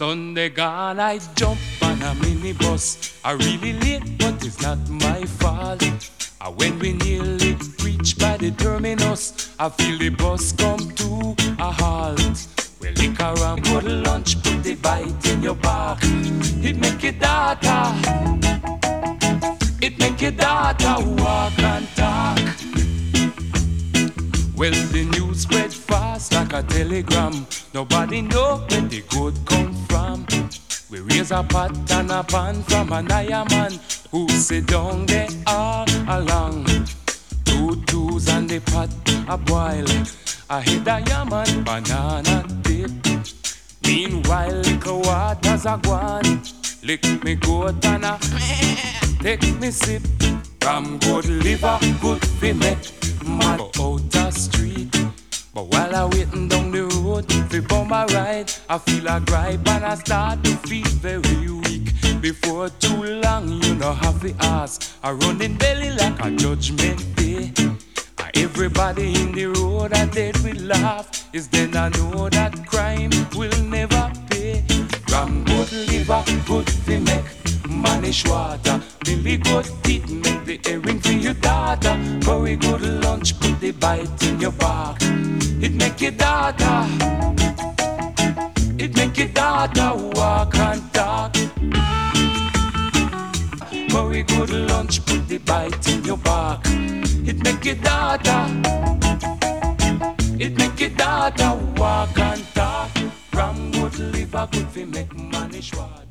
Sunday gone, I jump on a minibus. I really late, but it's not my fault. When we nearly reach by the terminus, I feel the bus come to a halt. Well, liquor and good lunch, put the bite in your back. It make your daughter, it make your daughter walk and talk. Well, the news spread fast like a telegram. Nobody know where the good come from. We raise a pot and a pan from an iron man who sit down there all along. 2 twos and the pot a boil. I hit a yaman banana dip. Meanwhile, little waters a gone. Lick me goat and a take me sip. From good liver, good fi make man go out the street. But while I waiting down the road fi bum a ride, I feel a gripe and I start to feel very weak. Before too long, you know have to ask. I run in belly like a judgment day. Everybody in the road are dead with laugh. Is then I know that crime will never pay. Ram good liver, good fi make manish water. Billy good teeth make the earring for your daughter. Curry good lunch, put the bite in your back. It make your daughter, it make your daughter walk and talk. Curry good lunch, put the bite in your back. It make your daughter, it make your daughter walk and talk. Ram good liver, good fi make manish water.